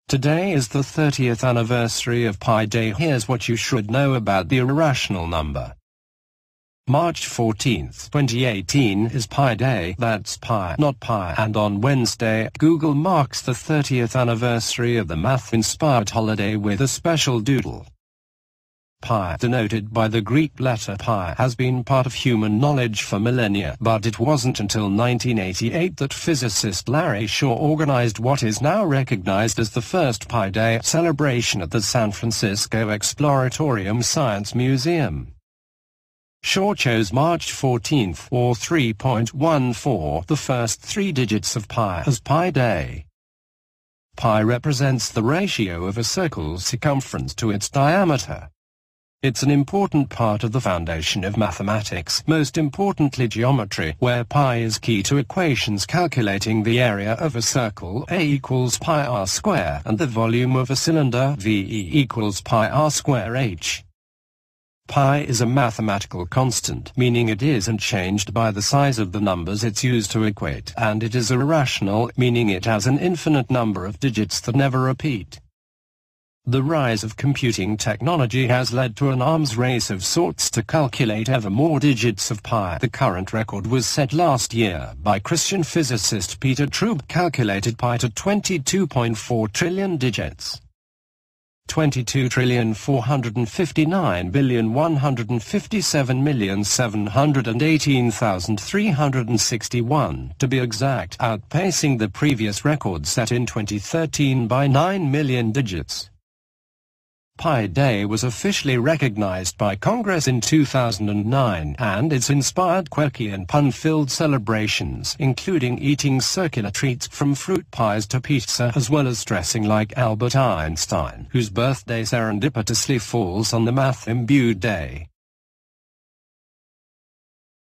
Today is the 30th anniversary of Pi Day. Here's what you should know about the irrational number. March 14th, 2018 is Pi Day. That's pi, not pi. And on Wednesday, Google marks the 30th anniversary of the math-inspired holiday with a special doodle. Pi, denoted by the Greek letter pi, has been part of human knowledge for millennia, but it wasn't until 1988 that physicist Larry Shaw organized what is now recognized as the first Pi Day celebration at the San Francisco Exploratorium Science Museum. Shaw chose March 14th, or 3.14, the first three digits of pi, as Pi Day. Pi represents the ratio of a circle's circumference to its diameter. It's an important part of the foundation of mathematics, most importantly geometry, where pi is key to equations calculating the area of a circle A equals pi r square and the volume of a cylinder V equals pi r square h. Pi is a mathematical constant, meaning it isn't changed by the size of the numbers it's used to equate, and it is irrational, meaning it has an infinite number of digits that never repeat. The rise of computing technology has led to an arms race of sorts to calculate ever more digits of pi. The current record was set last year by Christian physicist Peter Trube, calculated pi to 22.4 trillion digits. 22,459,157,718,361, to be exact, outpacing the previous record set in 2013 by 9 million digits. Pi Day was officially recognized by Congress in 2009, and it's inspired quirky and pun-filled celebrations, including eating circular treats from fruit pies to pizza, as well as dressing like Albert Einstein, whose birthday serendipitously falls on the math-imbued day.